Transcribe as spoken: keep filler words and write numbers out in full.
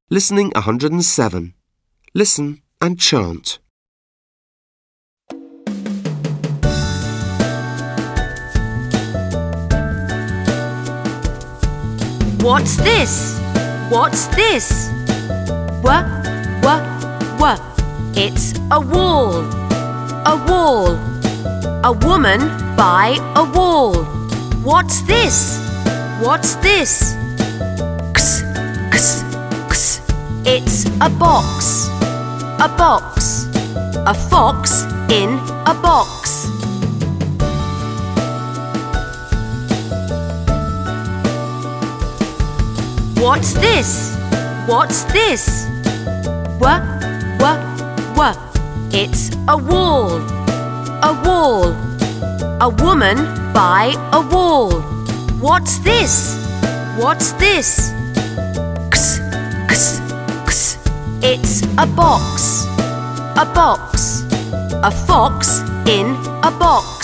Listening one hundred seven. Listen and chant. What's this? What's this? W, w, w. It's a wall. A wall. A woman by a wall. What's this? What's this? X, x, x. It's a box. A box. A fox in a box. What's this? What's this? W, w, w. It's a wall. A wall. A woman by a wall. What's this? What's this? X, x, x. It's a box. A box. A fox in a box.